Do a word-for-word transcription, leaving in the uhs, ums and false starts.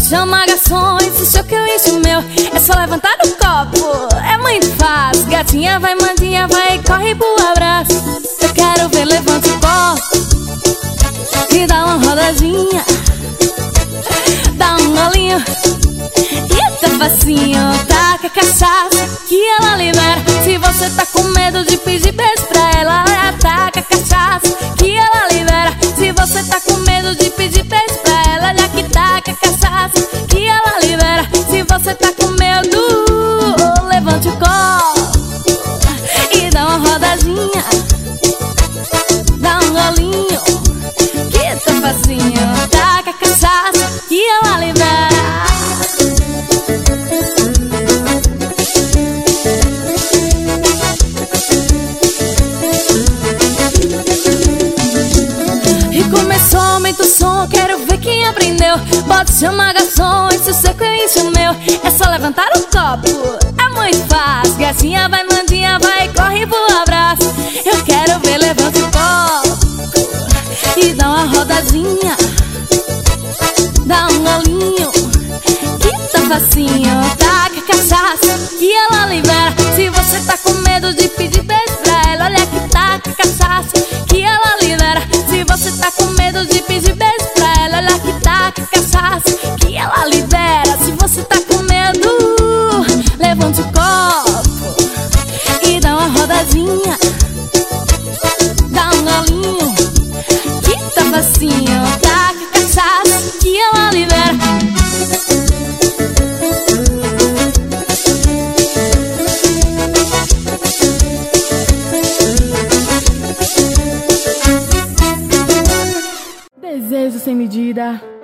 Pode chamar garçons, isso é o que eu encho o meu. É só levantar o copo, é muito fácil. Gatinha vai, mandinha vai, corre pro abraço. Eu quero ver, levanta o copo e dá uma rodadinha, dá um golinho e tá facinho. Taca cachaça que ela libera. Se você tá com medo de pedir beijo pra ela, olha, taca cachaça que ela libera. Se você tá com medo de pedir beijo pra ela, olha que taca cachaça que ela libera. Se você tá com medo, levante o copo e dá uma rodadinha, dá um golinho que tá facinho. Taca cachaça que ela libera. E começou, aumenta o som, quero ver quem aprendeu. Pode chamar garçom, esse seco eu encho o meu. É só levantar o copo, é muito fácil. Gatinha vai, mandinha vai, corre pro abraço. Eu quero ver, levanta o copo e dá uma rodadinha, dá um golinho que tá facinho. Taca cachaça que ela libera. Se você tá com medo de pedir beijo pra ela, olha que taca cachaça que ela libera. Se você tá com medo de pedir beijo pra ela, olha que taca cachaça que ela libera. Se você tá com medo, levante o copo e dá uma rodadinha, dá um golinho que tá facinho. Taca cachaça que ela libera. Desejo sem medida,